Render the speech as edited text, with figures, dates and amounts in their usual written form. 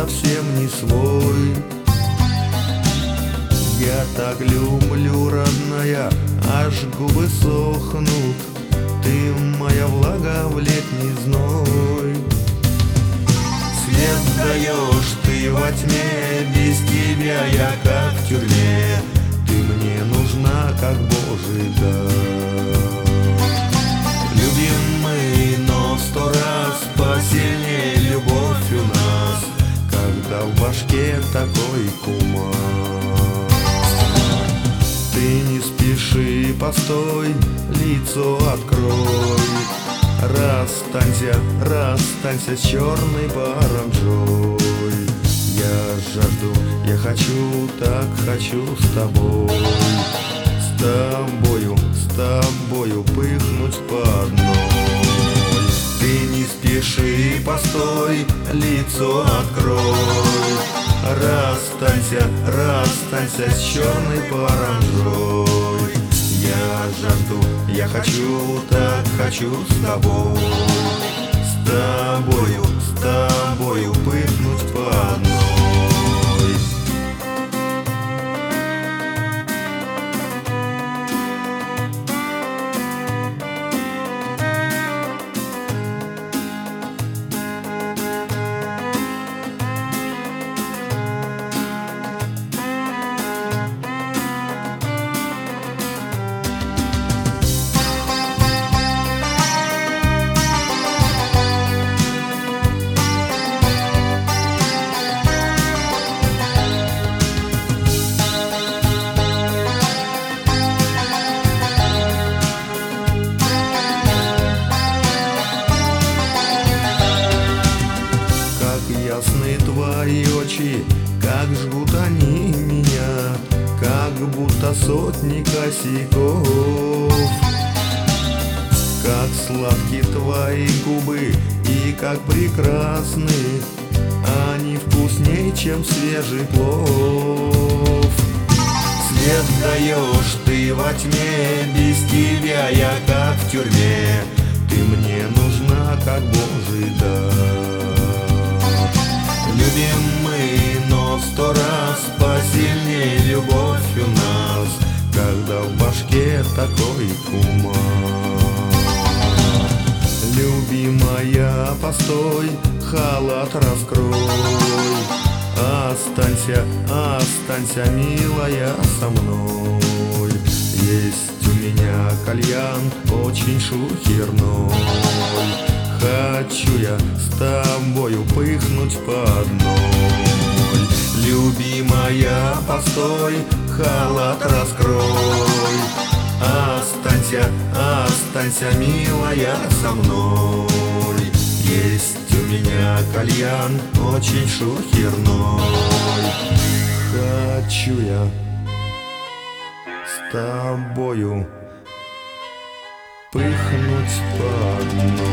совсем не свой. Я так люблю, родная, аж губы сохнут. Ты моя влага в летний зной. Свет даешь ты во тьме, без тебя я как в тюрьме. Ты мне нужна, как Божий дар. Любимый, но в 100 раз посильнее любовь у нас, когда в башке такой кумар. Ты не спеши, постой, лицо открой. Расстанься с черной паранджой. Я жажду, я хочу, так хочу с тобой. С тобою пыхнуть по одной. Ты не спеши, постой, лицо открой. Расстанься с черной паранджой. Я жажду, я хочу, так хочу с тобой. С тобою пыхнуть по одной. Ясны твои очи, как жгут они меня, как будто сотни косяков. Как сладки твои губы и как прекрасны, они вкусней, чем свежий плов. Свет даешь ты во тьме, без тебя я как в тюрьме. Ты мне нужна, как Божий дар. Любимый, но в 100 раз посильнее любовь у нас, когда в башке такой кумар. Любимая, постой, халат раскрой. Останься, милая, со мной. Есть у меня кальян очень шухерной. Хочу я с тобою пыхнуть по одной. Любимая, постой, халат раскрой. Останься, милая, со мной. Есть у меня кальян очень шухерной. Хочу я с тобою пыхнуть по одной.